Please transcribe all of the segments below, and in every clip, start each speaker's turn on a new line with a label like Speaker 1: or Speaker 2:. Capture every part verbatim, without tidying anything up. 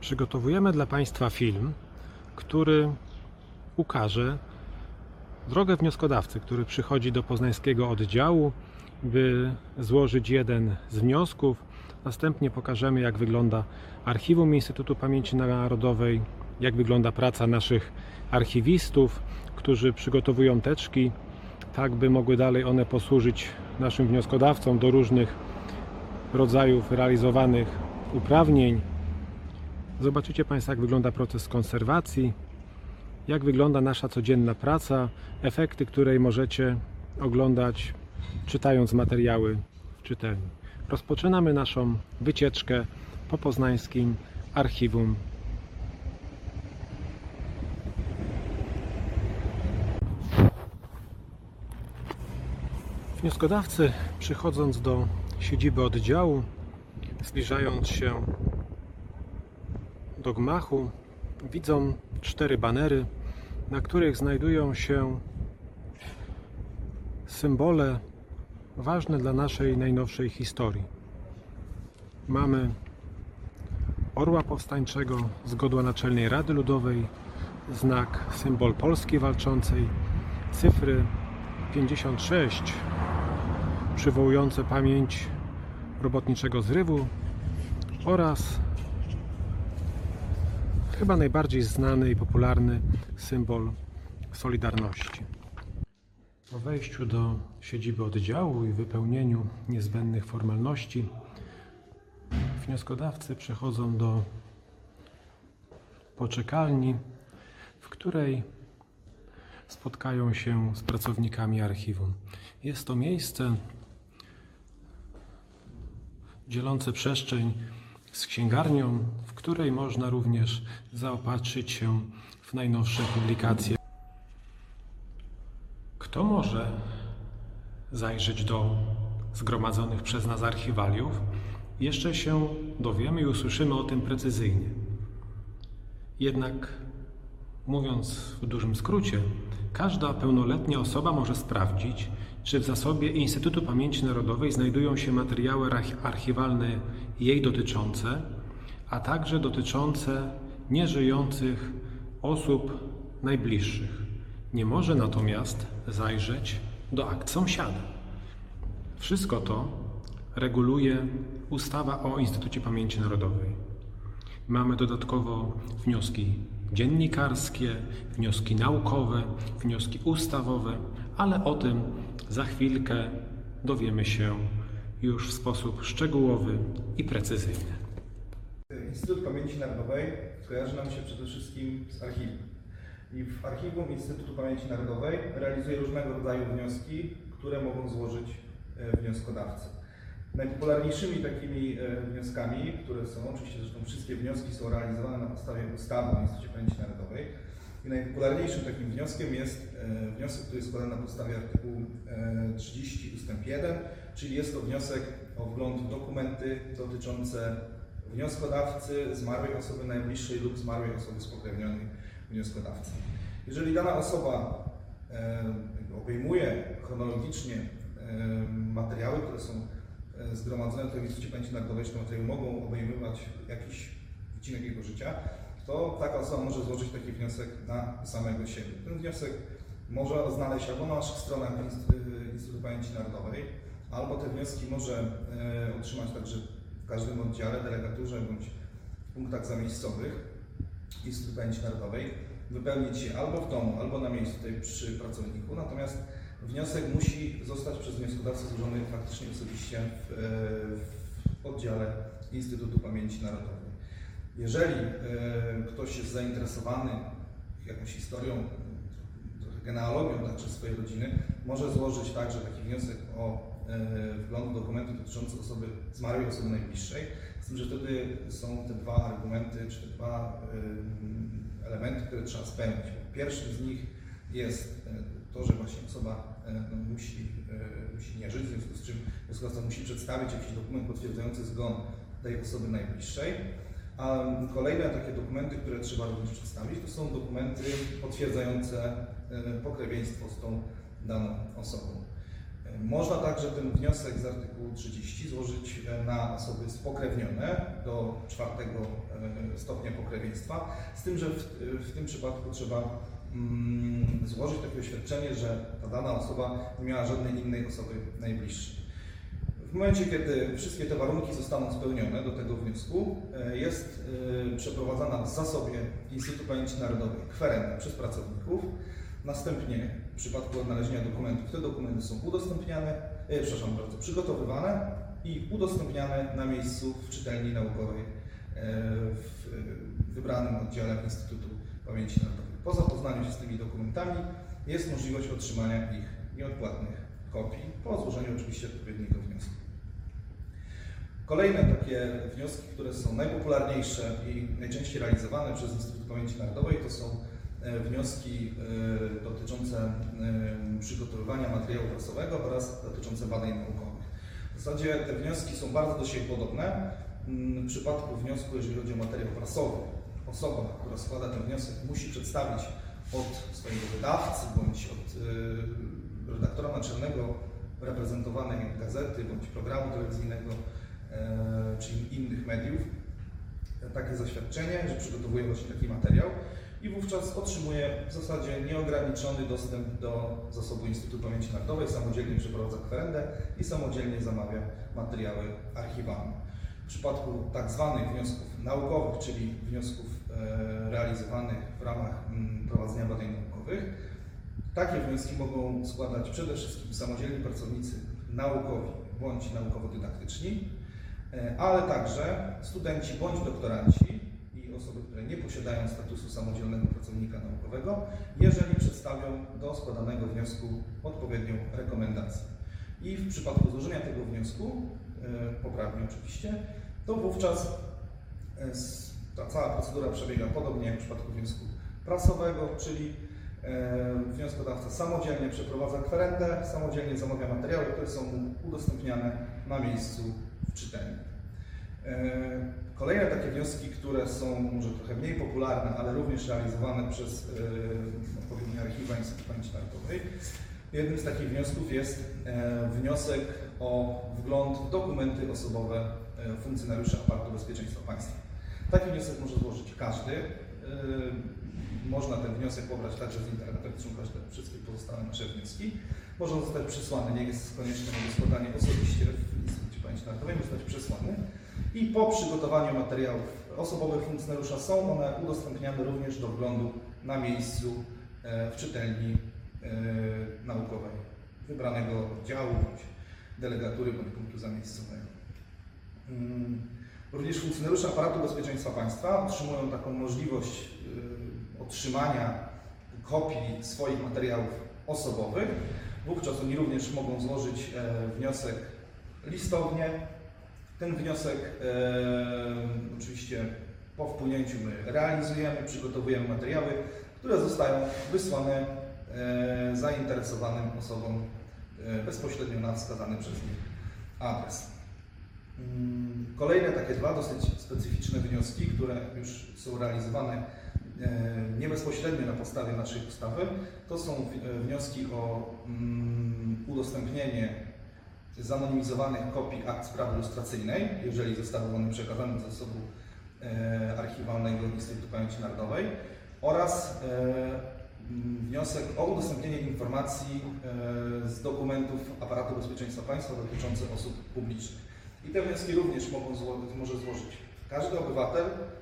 Speaker 1: Przygotowujemy dla Państwa film, który ukaże drogę wnioskodawcy, który przychodzi do poznańskiego oddziału, by złożyć jeden z wniosków. Następnie pokażemy, jak wygląda archiwum Instytutu Pamięci Narodowej, jak wygląda praca naszych archiwistów, którzy przygotowują teczki, tak by mogły dalej one posłużyć naszym wnioskodawcom do różnych rodzajów realizowanych uprawnień. Zobaczycie Państwo, jak wygląda proces konserwacji, jak wygląda nasza codzienna praca, efekty której możecie oglądać, czytając materiały w czytelni. Rozpoczynamy naszą wycieczkę po poznańskim archiwum. Wnioskodawcy, przychodząc do siedziby oddziału, zbliżając się do gmachu, widzą cztery banery, na których znajdują się symbole ważne dla naszej najnowszej historii. Mamy orła powstańczego z godła Naczelnej Rady Ludowej, znak, symbol Polski Walczącej, cyfry pięćdziesiąt sześć przywołujące pamięć robotniczego zrywu oraz chyba najbardziej znany i popularny symbol Solidarności. Po wejściu do siedziby oddziału i wypełnieniu niezbędnych formalności wnioskodawcy przechodzą do poczekalni, w której spotkają się z pracownikami archiwum. Jest to miejsce dzielące przestrzeń z księgarnią, w której można również zaopatrzyć się w najnowsze publikacje. Kto może zajrzeć do zgromadzonych przez nas archiwaliów? Jeszcze się dowiemy i usłyszymy o tym precyzyjnie. Jednak, mówiąc w dużym skrócie, każda pełnoletnia osoba może sprawdzić, czy w zasobie Instytutu Pamięci Narodowej znajdują się materiały archiwalne jej dotyczące, a także dotyczące nieżyjących osób najbliższych. Nie może natomiast zajrzeć do akt sąsiada. Wszystko to reguluje ustawa o Instytucie Pamięci Narodowej. Mamy dodatkowo wnioski dziennikarskie, wnioski naukowe, wnioski ustawowe, ale o tym za chwilkę dowiemy się już w sposób szczegółowy i precyzyjny.
Speaker 2: Instytut Pamięci Narodowej kojarzy nam się przede wszystkim z archiwum. I w archiwum Instytutu Pamięci Narodowej realizuje różnego rodzaju wnioski, które mogą złożyć wnioskodawcy. Najpopularniejszymi takimi wnioskami, które są, oczywiście zresztą wszystkie wnioski są realizowane na podstawie ustawy o Instytucie Pamięci Narodowej, i najpopularniejszym takim wnioskiem jest wniosek, który jest składany na podstawie artykułu trzydziestego ustęp jeden, czyli jest to wniosek o wgląd w dokumenty dotyczące wnioskodawcy, zmarłej osoby najbliższej lub zmarłej osoby spokrewnionej wnioskodawcy. Jeżeli dana osoba obejmuje chronologicznie materiały, które są zgromadzone w Instytucie Pamięci Narodowej, że te materiały mogą obejmować jakiś wycinek jego życia, to taka osoba może złożyć taki wniosek na samego siebie. Ten wniosek może znaleźć albo na naszych stronach Instytutu Pamięci Narodowej, albo te wnioski może otrzymać także w każdym oddziale, delegaturze bądź w punktach zamiejscowych Instytutu Pamięci Narodowej, wypełnić je albo w domu, albo na miejscu tutaj przy pracowniku. Natomiast wniosek musi zostać przez wnioskodawcę złożony faktycznie osobiście w, w oddziale Instytutu Pamięci Narodowej. Jeżeli e, ktoś jest zainteresowany jakąś historią, trochę genealogią także swojej rodziny, może złożyć także taki wniosek o e, wgląd w dokumenty dotyczące osoby zmarłej, osoby najbliższej. Z tym, że wtedy są te dwa argumenty, czy te dwa e, elementy, które trzeba spełnić. Pierwszym z nich jest to, że właśnie osoba no, musi, e, musi nie żyć, w związku z czym wnioskodawca musi przedstawić jakiś dokument potwierdzający zgon tej osoby najbliższej. A kolejne takie dokumenty, które trzeba również przedstawić, to są dokumenty potwierdzające pokrewieństwo z tą daną osobą. Można także ten wniosek z artykułu trzydzieści złożyć na osoby spokrewnione do czwartego stopnia pokrewieństwa, z tym, że w, w tym przypadku trzeba mm, złożyć takie oświadczenie, że ta dana osoba nie miała żadnej innej osoby najbliższej. W momencie, kiedy wszystkie te warunki zostaną spełnione do tego wniosku, jest przeprowadzana w zasobie Instytutu Pamięci Narodowej kwerenda przez pracowników. Następnie w przypadku odnalezienia dokumentów te dokumenty są udostępniane, e, przepraszam bardzo, przygotowywane i udostępniane na miejscu w czytelni naukowej e, w wybranym oddziale Instytutu Pamięci Narodowej. Po zapoznaniu się z tymi dokumentami jest możliwość otrzymania ich nieodpłatnych kopii, po złożeniu oczywiście odpowiedniego wniosku. Kolejne takie wnioski, które są najpopularniejsze i najczęściej realizowane przez Instytut Pamięci Narodowej, to są wnioski dotyczące przygotowywania materiału prasowego oraz dotyczące badań naukowych. W zasadzie te wnioski są bardzo do siebie podobne. W przypadku wniosku, jeżeli chodzi o materiał prasowy, osoba, która składa ten wniosek, musi przedstawić od swojego wydawcy bądź od redaktora naczelnego reprezentowanej gazety bądź programu telewizyjnego czy innych mediów takie zaświadczenie, że przygotowuje właśnie taki materiał i wówczas otrzymuje w zasadzie nieograniczony dostęp do zasobu Instytutu Pamięci Narodowej, samodzielnie przeprowadza kwerendę i samodzielnie zamawia materiały archiwalne. W przypadku tak zwanych wniosków naukowych, czyli wniosków realizowanych w ramach prowadzenia badań naukowych, takie wnioski mogą składać przede wszystkim samodzielni pracownicy naukowi bądź naukowo-dydaktyczni, ale także studenci bądź doktoranci i osoby, które nie posiadają statusu samodzielnego pracownika naukowego, jeżeli przedstawią do składanego wniosku odpowiednią rekomendację. I w przypadku złożenia tego wniosku, poprawnie oczywiście, to wówczas ta cała procedura przebiega podobnie jak w przypadku wniosku prasowego, czyli wnioskodawca samodzielnie przeprowadza kwerendę, samodzielnie zamawia materiały, które są mu udostępniane na miejscu w czytelni. Kolejne takie wnioski, które są może trochę mniej popularne, ale również realizowane przez odpowiednie archiwa Instytutu Pamięci Narodowej. Jednym z takich wniosków jest wniosek o wgląd w dokumenty osobowe funkcjonariusza aparatu bezpieczeństwa państwa. Taki wniosek może złożyć każdy. Można ten wniosek pobrać także z internetu, jak zresztą każde wszystkie pozostałe nasze wnioski. Może on zostać przesłany, nie jest konieczne jego składanie osobiście w Instytucie Pamięci Narodowej, może zostać przesłany. I po przygotowaniu materiałów osobowych funkcjonariusza są one udostępniane również do wglądu na miejscu w czytelni naukowej wybranego oddziału, bądź delegatury, bądź punktu zamiejscowego. Również funkcjonariusze aparatu bezpieczeństwa państwa otrzymują taką możliwość otrzymania kopii swoich materiałów osobowych. Wówczas oni również mogą złożyć wniosek listownie. Ten wniosek e, oczywiście po wpłynięciu my realizujemy, przygotowujemy materiały, które zostają wysłane e, zainteresowanym osobom e, bezpośrednio na wskazany przez nich adres. Kolejne takie dwa dosyć specyficzne wnioski, które już są realizowane nie bezpośrednio na podstawie naszej ustawy, to są wnioski o udostępnienie zanonimizowanych kopii akt sprawy lustracyjnej, jeżeli zostały one przekazane do zasobu archiwalnego Instytutu Pamięci Narodowej, oraz wniosek o udostępnienie informacji z dokumentów aparatu bezpieczeństwa państwa dotyczących osób publicznych. I te wnioski również mogą złożyć, może złożyć każdy obywatel.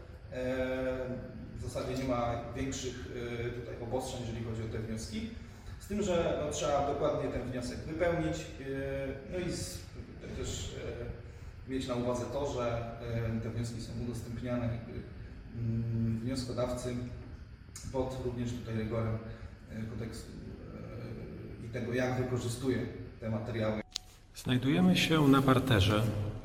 Speaker 2: W zasadzie nie ma większych tutaj obostrzeń, jeżeli chodzi o te wnioski. Z tym, że no, trzeba dokładnie ten wniosek wypełnić, no i z, też mieć na uwadze to, że te wnioski są udostępniane wnioskodawcy pod również tutaj rygorem kodeksu i tego, jak wykorzystuje te materiały.
Speaker 1: Znajdujemy się na parterze,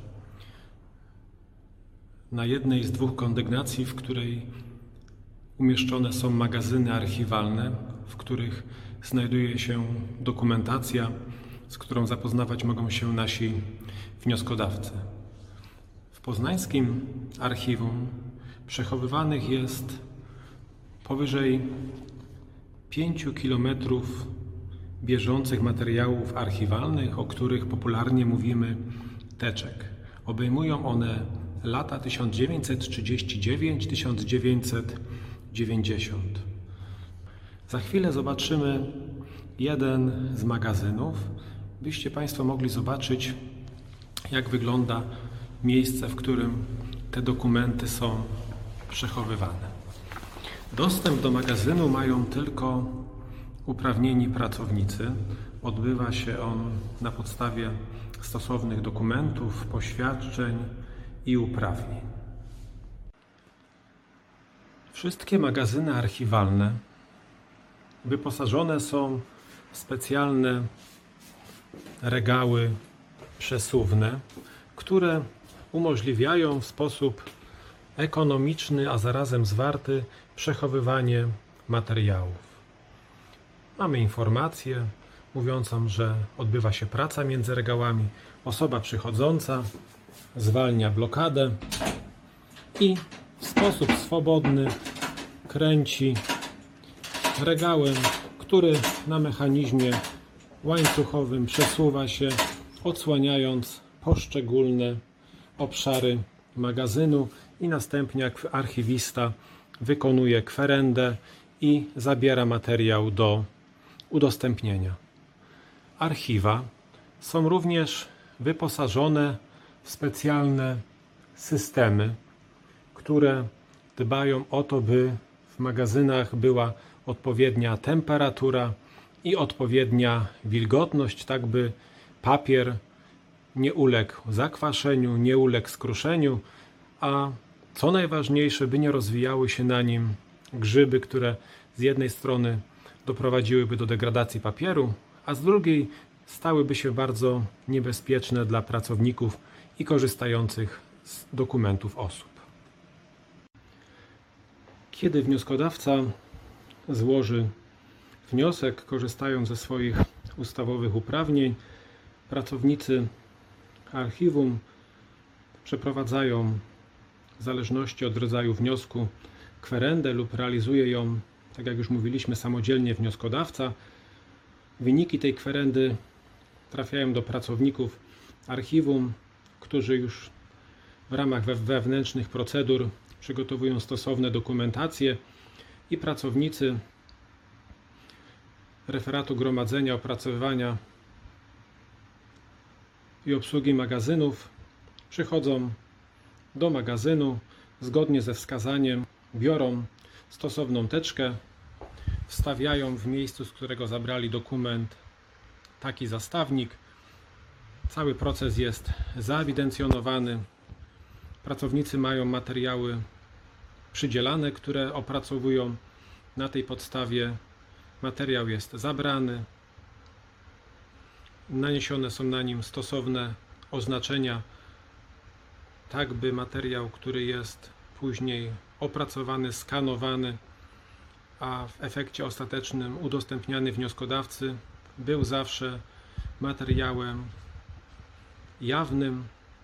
Speaker 1: na jednej z dwóch kondygnacji, w której umieszczone są magazyny archiwalne, w których znajduje się dokumentacja, z którą zapoznawać mogą się nasi wnioskodawcy. W poznańskim archiwum przechowywanych jest powyżej pięciu kilometrów bieżących materiałów archiwalnych, o których popularnie mówimy teczek. Obejmują one lata tysiąc dziewięćset trzydziesty dziewiąty do tysiąc dziewięćset dziewięćdziesiątego. Za chwilę zobaczymy jeden z magazynów, byście Państwo mogli zobaczyć, jak wygląda miejsce, w którym te dokumenty są przechowywane. Dostęp do magazynu mają tylko uprawnieni pracownicy. Odbywa się on na podstawie stosownych dokumentów, poświadczeń i uprawnień. Wszystkie magazyny archiwalne wyposażone są w specjalne regały przesuwne, które umożliwiają w sposób ekonomiczny, a zarazem zwarty przechowywanie materiałów. Mamy informację mówiącą, że odbywa się praca między regałami. Osoba przychodząca zwalnia blokadę i w sposób swobodny kręci regałem, który na mechanizmie łańcuchowym przesuwa się, odsłaniając poszczególne obszary magazynu i następnie archiwista wykonuje kwerendę i zabiera materiał do udostępnienia. Archiwa są również wyposażone w specjalne systemy, które dbają o to, by w magazynach była odpowiednia temperatura i odpowiednia wilgotność, tak by papier nie uległ zakwaszeniu, nie uległ skruszeniu, a co najważniejsze, by nie rozwijały się na nim grzyby, które z jednej strony doprowadziłyby do degradacji papieru, a z drugiej stałyby się bardzo niebezpieczne dla pracowników i korzystających z dokumentów osób. Kiedy wnioskodawca złoży wniosek, korzystając ze swoich ustawowych uprawnień, pracownicy archiwum przeprowadzają w zależności od rodzaju wniosku kwerendę lub realizuje ją, tak jak już mówiliśmy, samodzielnie wnioskodawca. Wyniki tej kwerendy trafiają do pracowników archiwum, którzy już w ramach wewnętrznych procedur przygotowują stosowne dokumentacje i pracownicy referatu gromadzenia, opracowywania i obsługi magazynów przychodzą do magazynu, zgodnie ze wskazaniem biorą stosowną teczkę, wstawiają w miejscu, z którego zabrali dokument, taki zastawnik. Cały proces jest zaewidencjonowany. Pracownicy mają materiały przydzielane, które opracowują. Na tej podstawie materiał jest zabrany. Naniesione są na nim stosowne oznaczenia, tak by materiał, który jest później opracowany, skanowany, a w efekcie ostatecznym udostępniany wnioskodawcy, był zawsze materiałem jawnym.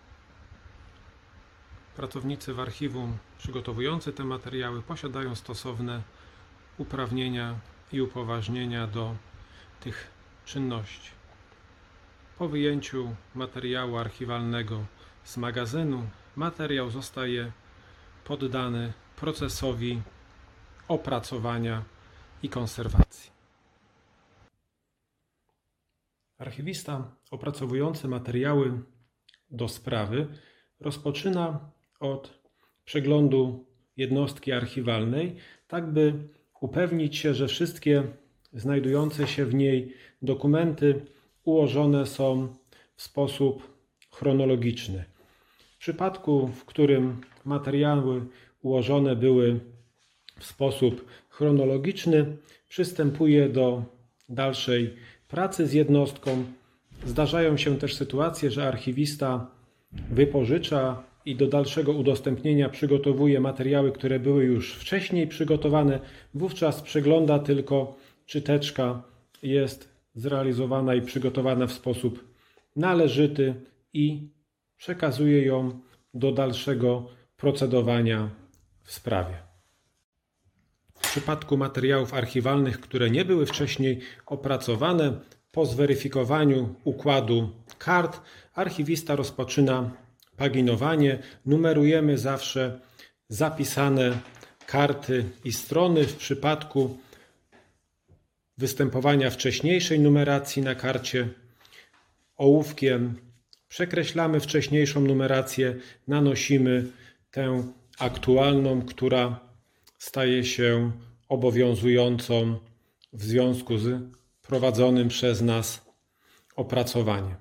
Speaker 1: Pracownicy w archiwum przygotowujący te materiały posiadają stosowne uprawnienia i upoważnienia do tych czynności. Po wyjęciu materiału archiwalnego z magazynu, materiał zostaje poddany procesowi opracowania i konserwacji. Archiwista opracowujący materiały do sprawy rozpoczyna od przeglądu jednostki archiwalnej, tak by upewnić się, że wszystkie znajdujące się w niej dokumenty ułożone są w sposób chronologiczny. W przypadku, w którym materiały ułożone były w sposób chronologiczny, przystępuje do dalszej pracy z jednostką. Zdarzają się też sytuacje, że archiwista wypożycza i do dalszego udostępnienia przygotowuje materiały, które były już wcześniej przygotowane. Wówczas przegląda tylko, czy teczka jest zrealizowana i przygotowana w sposób należyty i przekazuje ją do dalszego procedowania w sprawie. W przypadku materiałów archiwalnych, które nie były wcześniej opracowane, Po zweryfikowaniu układu kart archiwista rozpoczyna paginowanie. Numerujemy zawsze zapisane karty i strony. W przypadku występowania wcześniejszej numeracji na karcie ołówkiem przekreślamy wcześniejszą numerację, nanosimy tę aktualną, która staje się obowiązującą w związku z prowadzonym przez nas opracowaniem.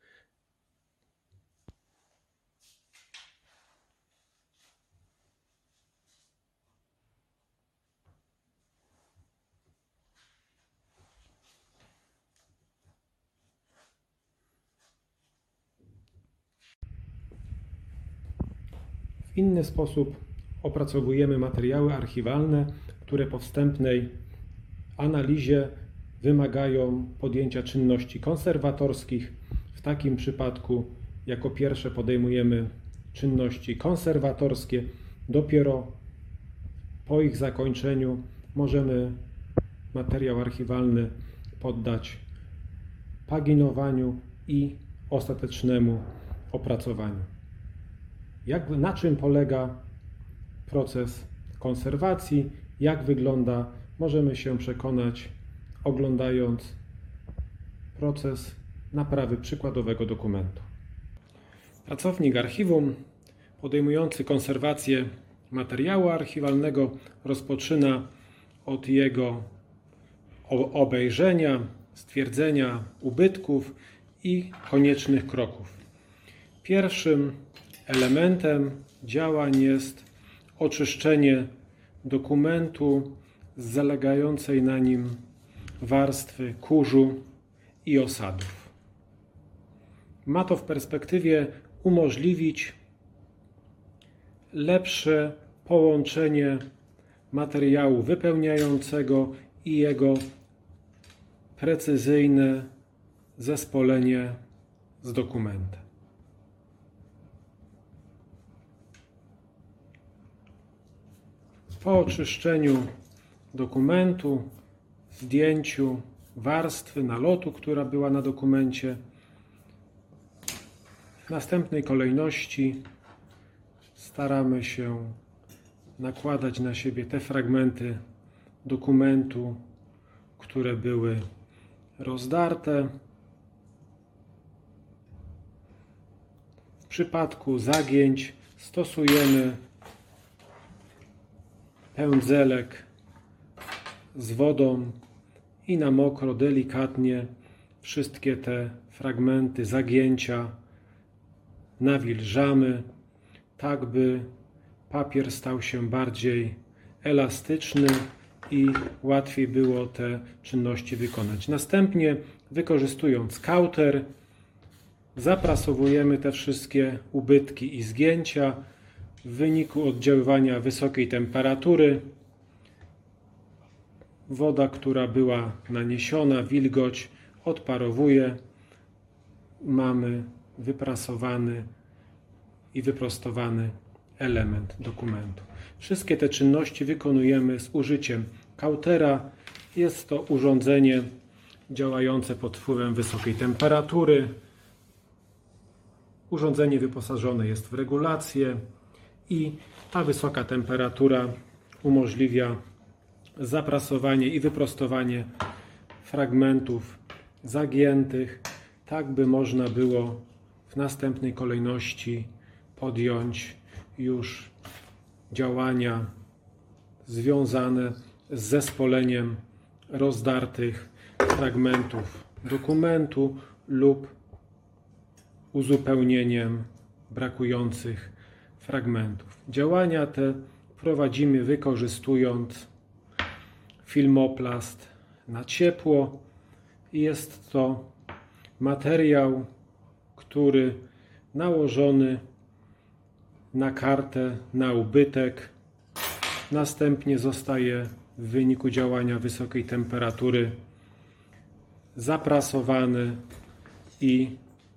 Speaker 1: W inny sposób opracowujemy materiały archiwalne, które po wstępnej analizie wymagają podjęcia czynności konserwatorskich. W takim przypadku jako pierwsze podejmujemy czynności konserwatorskie. Dopiero po ich zakończeniu możemy materiał archiwalny poddać paginowaniu i ostatecznemu opracowaniu. Jak, na czym polega proces konserwacji, jak wygląda, możemy się przekonać, oglądając proces naprawy przykładowego dokumentu. Pracownik archiwum podejmujący konserwację materiału archiwalnego rozpoczyna od jego obejrzenia, stwierdzenia ubytków i koniecznych kroków. Pierwszym elementem działań jest oczyszczenie dokumentu z zalegającej na nim warstwy kurzu i osadów. Ma to w perspektywie umożliwić lepsze połączenie materiału wypełniającego i jego precyzyjne zespolenie z dokumentem. Po oczyszczeniu dokumentu, zdjęciu warstwy nalotu, która była na dokumencie, w następnej kolejności staramy się nakładać na siebie te fragmenty dokumentu, które były rozdarte. W przypadku zagięć stosujemy pędzelek z wodą i na mokro delikatnie wszystkie te fragmenty zagięcia nawilżamy, tak by papier stał się bardziej elastyczny i łatwiej było te czynności wykonać. Następnie, wykorzystując kauter, zaprasowujemy te wszystkie ubytki i zgięcia. W wyniku oddziaływania wysokiej temperatury woda, która była naniesiona, wilgoć odparowuje. Mamy wyprasowany i wyprostowany element dokumentu. Wszystkie te czynności wykonujemy z użyciem kautera. Jest to urządzenie działające pod wpływem wysokiej temperatury. Urządzenie wyposażone jest w regulację i ta wysoka temperatura umożliwia zaprasowanie i wyprostowanie fragmentów zagiętych, tak by można było w następnej kolejności podjąć już działania związane z zespoleniem rozdartych fragmentów dokumentu lub uzupełnieniem brakujących fragmentów. Działania te prowadzimy wykorzystując filmoplast na ciepło. Jest to materiał, który nałożony na kartę, na ubytek, następnie zostaje w wyniku działania wysokiej temperatury zaprasowany i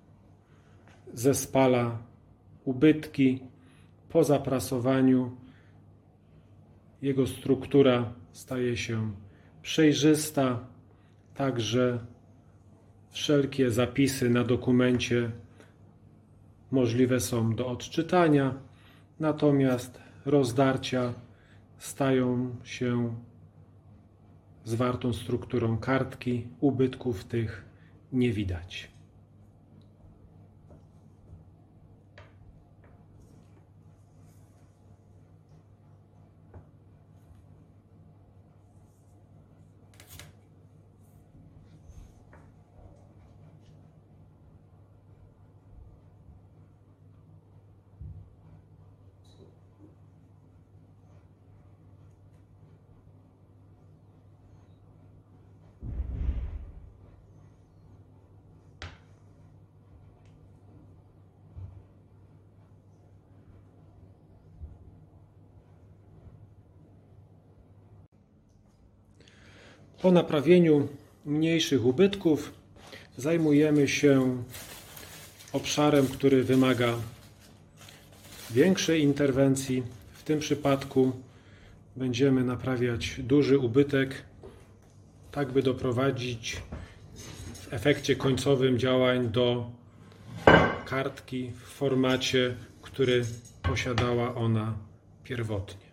Speaker 1: zespala ubytki. Po zaprasowaniu jego struktura staje się przejrzysta, tak że Wszelkie zapisy na dokumencie możliwe są do odczytania, natomiast rozdarcia stają się zwartą strukturą kartki. Ubytków tych nie widać. Po naprawieniu mniejszych ubytków zajmujemy się obszarem, który wymaga większej interwencji. W tym przypadku będziemy naprawiać duży ubytek, tak by doprowadzić w efekcie końcowym działań do kartki w formacie, który posiadała ona pierwotnie.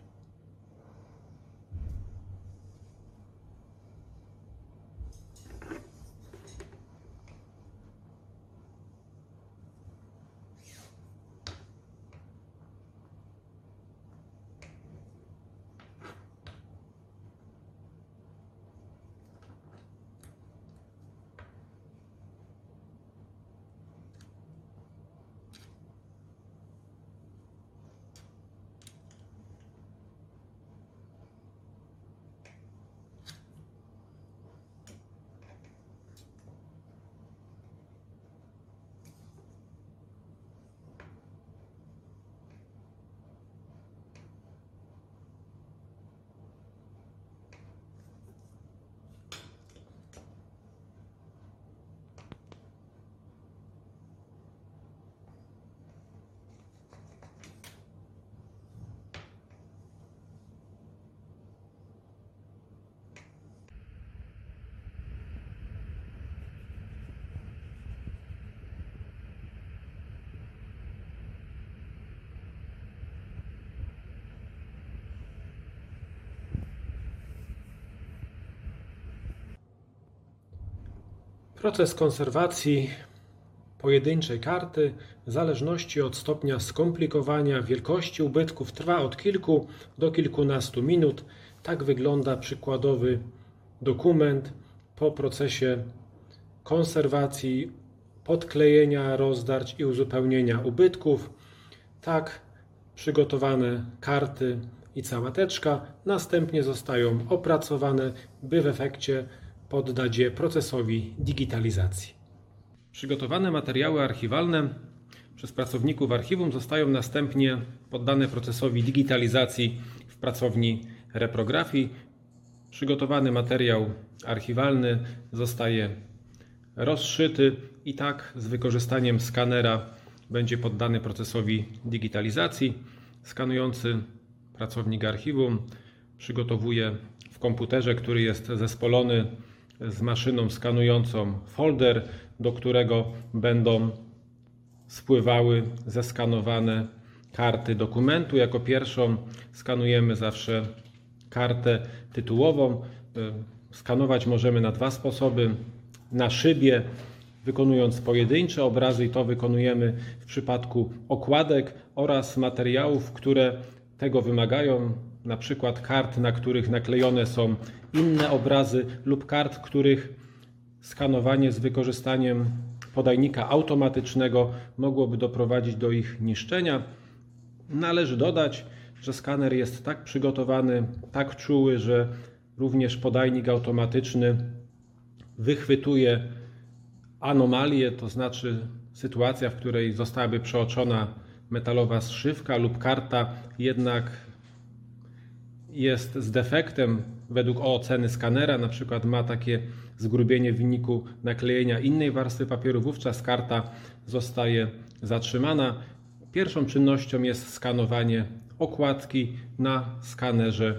Speaker 1: Proces konserwacji pojedynczej karty w zależności od stopnia skomplikowania, wielkości ubytków trwa od kilku do kilkunastu minut. Tak wygląda przykładowy dokument po procesie konserwacji, podklejenia, rozdarć i uzupełnienia ubytków. Tak przygotowane karty i cała teczka następnie zostają opracowane, by w efekcie poddać je procesowi digitalizacji. Przygotowane materiały archiwalne przez pracowników archiwum zostają następnie poddane procesowi digitalizacji w pracowni reprografii. Przygotowany materiał archiwalny zostaje rozszyty i tak z wykorzystaniem skanera będzie poddany procesowi digitalizacji. Skanujący pracownik archiwum przygotowuje w komputerze, który jest zespolony z maszyną skanującą, folder, do którego będą spływały zeskanowane karty dokumentu. Jako pierwszą skanujemy zawsze kartę tytułową. Skanować możemy na dwa sposoby. Na szybie, wykonując pojedyncze obrazy, i to wykonujemy w przypadku okładek oraz materiałów, które tego wymagają, na przykład kart, na których naklejone są inne obrazy, lub kart, których skanowanie z wykorzystaniem podajnika automatycznego mogłoby doprowadzić do ich niszczenia. Należy dodać, że skaner jest tak przygotowany, tak czuły, że również podajnik automatyczny wychwytuje anomalię, to znaczy sytuacja, w której zostałaby przeoczona metalowa zszywka lub karta jednak jest z defektem według oceny skanera, na przykład ma takie zgrubienie w wyniku naklejenia innej warstwy papieru, wówczas karta zostaje zatrzymana. Pierwszą czynnością jest skanowanie okładki na skanerze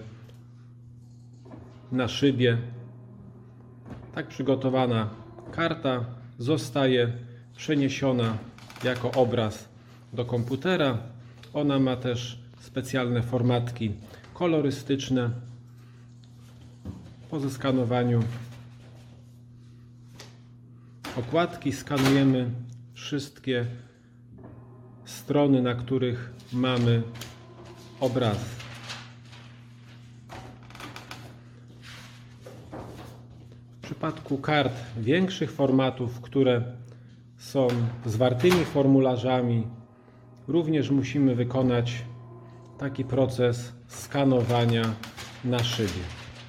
Speaker 1: na szybie. Tak przygotowana karta zostaje przeniesiona jako obraz do komputera. Ona ma też specjalne formatki kolorystyczne. Po zeskanowaniu okładki skanujemy wszystkie strony, na których mamy obraz. W przypadku kart większych formatów, które są zwartymi formularzami, również musimy wykonać taki proces skanowania na szybie.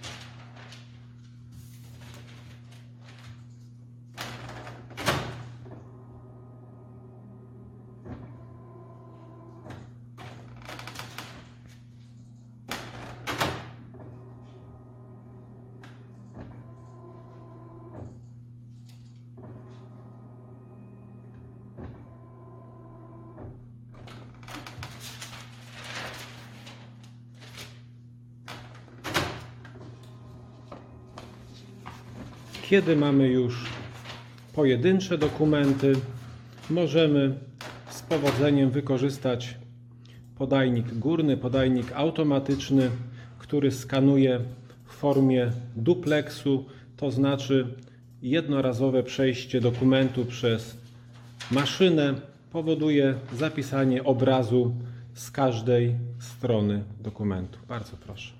Speaker 1: Kiedy mamy już pojedyncze dokumenty, możemy z powodzeniem wykorzystać podajnik górny, podajnik automatyczny, który skanuje w formie dupleksu, to znaczy jednorazowe przejście dokumentu przez maszynę powoduje zapisanie obrazu z każdej strony dokumentu. Bardzo proszę.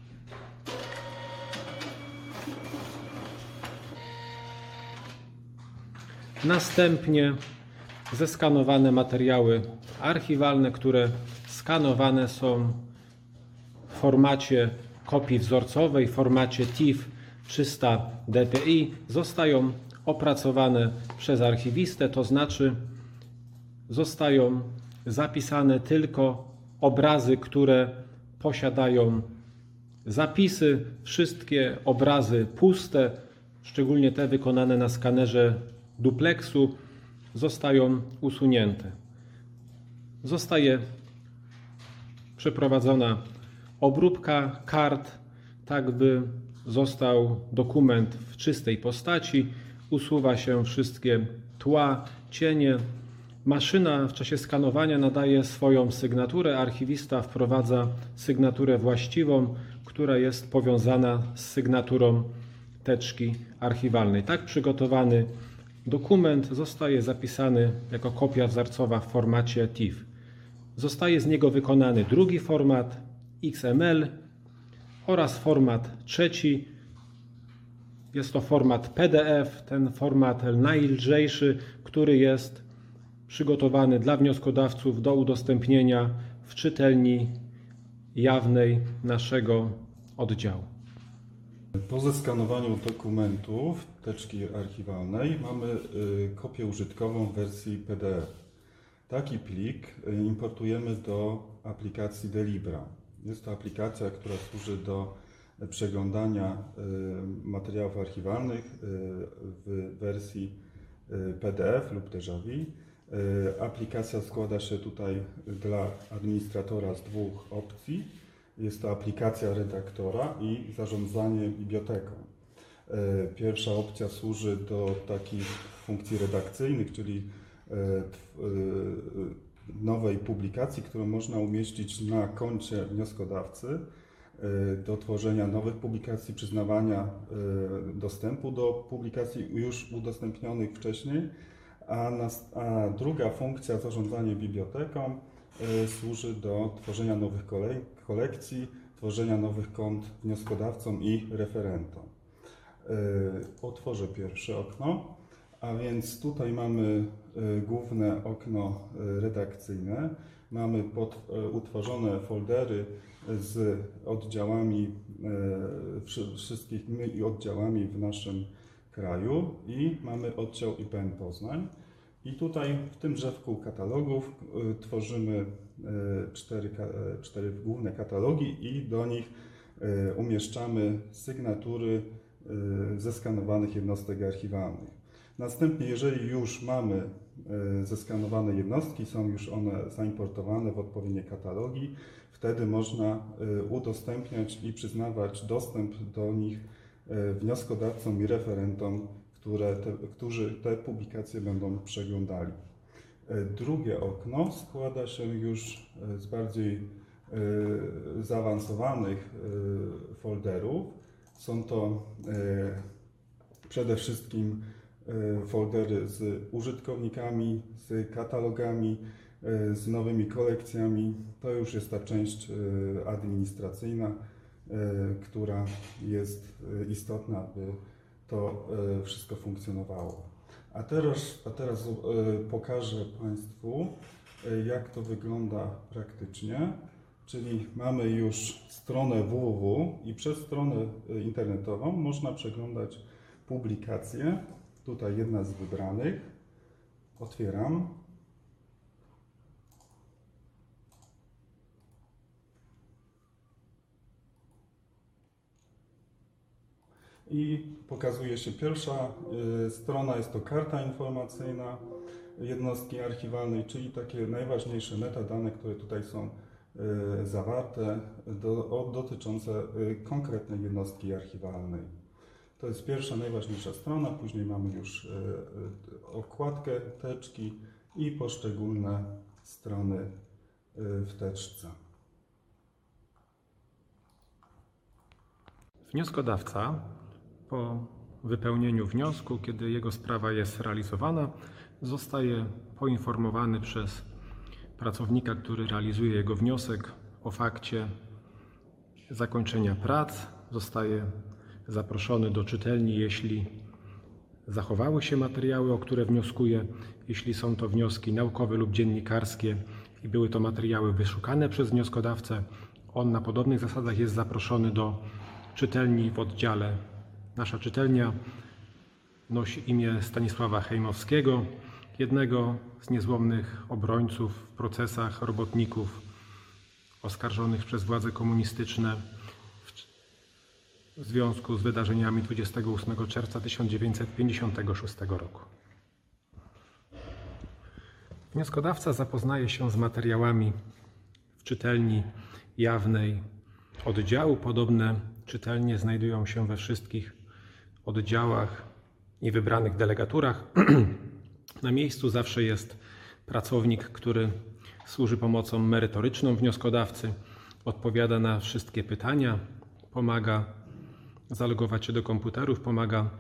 Speaker 1: Następnie zeskanowane materiały archiwalne, które skanowane są w formacie kopii wzorcowej, w formacie T I F trzysta D P I, zostają opracowane przez archiwistę, to znaczy zostają zapisane tylko obrazy, które posiadają zapisy. Wszystkie obrazy puste, szczególnie te wykonane na skanerze dupleksu, zostają usunięte. Zostaje przeprowadzona obróbka kart, tak by został dokument w czystej postaci. Usuwa się wszystkie tła, cienie. Maszyna w czasie skanowania nadaje swoją sygnaturę. Archiwista wprowadza sygnaturę właściwą, która jest powiązana z sygnaturą teczki archiwalnej. Tak przygotowany dokument zostaje zapisany jako kopia wzorcowa w formacie T I F. Zostaje z niego wykonany drugi format X M L oraz format trzeci. Jest to format P D F, ten format najlżejszy, który jest przygotowany dla wnioskodawców do udostępnienia w czytelni jawnej naszego oddziału.
Speaker 3: Po zeskanowaniu dokumentów teczki archiwalnej mamy kopię użytkową w wersji P D F. Taki plik importujemy do aplikacji Delibra. Jest to aplikacja, która służy do przeglądania materiałów archiwalnych w wersji P D F lub też A V I. Aplikacja składa się tutaj dla administratora z dwóch opcji. Jest to aplikacja redaktora i zarządzanie biblioteką. Pierwsza opcja służy do takich funkcji redakcyjnych, czyli nowej publikacji, którą można umieścić na koncie wnioskodawcy, do tworzenia nowych publikacji, przyznawania dostępu do publikacji już udostępnionych wcześniej, a, nas, a druga funkcja, zarządzanie biblioteką, służy do tworzenia nowych kolekcji, tworzenia nowych kont wnioskodawcom i referentom. Otworzę pierwsze okno, a więc tutaj mamy główne okno redakcyjne. Mamy pod, utworzone foldery z oddziałami, wszystkimi oddziałami w naszym kraju i mamy oddział I P N Poznań. I tutaj w tym drzewku katalogów tworzymy cztery, cztery główne katalogi i do nich umieszczamy sygnatury zeskanowanych jednostek archiwalnych. Następnie, jeżeli już mamy zeskanowane jednostki, są już one zaimportowane w odpowiednie katalogi, wtedy można udostępniać i przyznawać dostęp do nich wnioskodawcom i referentom w które te, którzy te publikacje będą przeglądali. Drugie okno składa się już z bardziej zaawansowanych folderów. Są to przede wszystkim foldery z użytkownikami, z katalogami, z nowymi kolekcjami. To już jest ta część administracyjna, która jest istotna, by to wszystko funkcjonowało. A teraz, a teraz pokażę Państwu, jak to wygląda praktycznie. Czyli mamy już stronę w w w i przez stronę internetową można przeglądać publikacje. Tutaj jedna z wybranych. Otwieram. I pokazuje się pierwsza y, strona, jest to karta informacyjna jednostki archiwalnej, czyli takie najważniejsze metadane, które tutaj są y, zawarte, do, o, dotyczące y, konkretnej jednostki archiwalnej. To jest pierwsza, najważniejsza strona, później mamy już y, y, okładkę teczki i poszczególne strony y, w teczce.
Speaker 1: Wnioskodawca po wypełnieniu wniosku, kiedy jego sprawa jest realizowana, zostaje poinformowany przez pracownika, który realizuje jego wniosek o fakcie zakończenia prac. Zostaje zaproszony do czytelni, jeśli zachowały się materiały, o które wnioskuje, jeśli są to wnioski naukowe lub dziennikarskie i były to materiały wyszukane przez wnioskodawcę. On na podobnych zasadach jest zaproszony do czytelni w oddziale. Nasza czytelnia nosi imię Stanisława Hejmowskiego, jednego z niezłomnych obrońców w procesach robotników oskarżonych przez władze komunistyczne w związku z wydarzeniami dwudziestego ósmego czerwca tysiąc dziewięćset pięćdziesiątego szóstego roku. Wnioskodawca zapoznaje się z materiałami w czytelni jawnej oddziału. Podobne czytelnie znajdują się we wszystkich oddziałach i wybranych delegaturach. Na miejscu zawsze jest pracownik, który służy pomocą merytoryczną wnioskodawcy, odpowiada na wszystkie pytania, pomaga zalogować się do komputerów, pomaga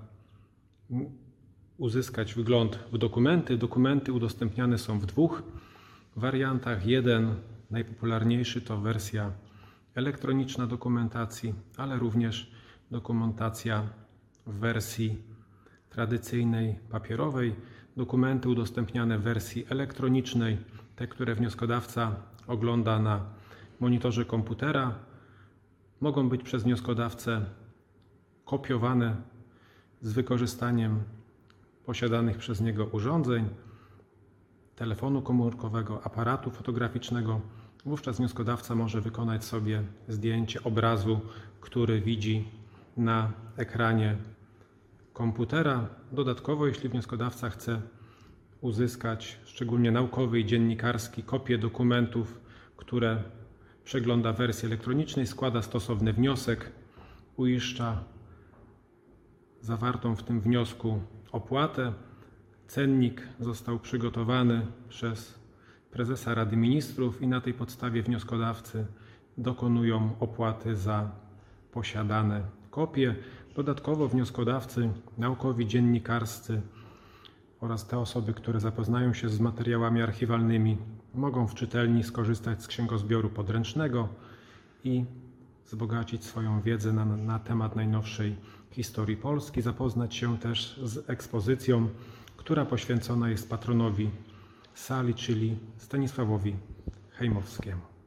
Speaker 1: uzyskać wgląd w dokumenty. Dokumenty udostępniane są w dwóch wariantach. Jeden, najpopularniejszy, to wersja elektroniczna dokumentacji, ale również dokumentacja w wersji tradycyjnej, papierowej. Dokumenty udostępniane w wersji elektronicznej, te, które wnioskodawca ogląda na monitorze komputera, mogą być przez wnioskodawcę kopiowane z wykorzystaniem posiadanych przez niego urządzeń, telefonu komórkowego, aparatu fotograficznego. Wówczas wnioskodawca może wykonać sobie zdjęcie obrazu, który widzi na ekranie komputera. Dodatkowo, jeśli wnioskodawca chce uzyskać, szczególnie naukowy i dziennikarski, kopię dokumentów, które przegląda w wersji elektronicznej, składa stosowny wniosek, uiszcza zawartą w tym wniosku opłatę. Cennik został przygotowany przez prezesa Rady Ministrów i na tej podstawie wnioskodawcy dokonują opłaty za posiadane kopie. Dodatkowo wnioskodawcy, naukowi, dziennikarscy oraz te osoby, które zapoznają się z materiałami archiwalnymi, mogą w czytelni skorzystać z księgozbioru podręcznego i wzbogacić swoją wiedzę na, na temat najnowszej historii Polski, zapoznać się też z ekspozycją, która poświęcona jest patronowi sali, czyli Stanisławowi Hejmowskiemu.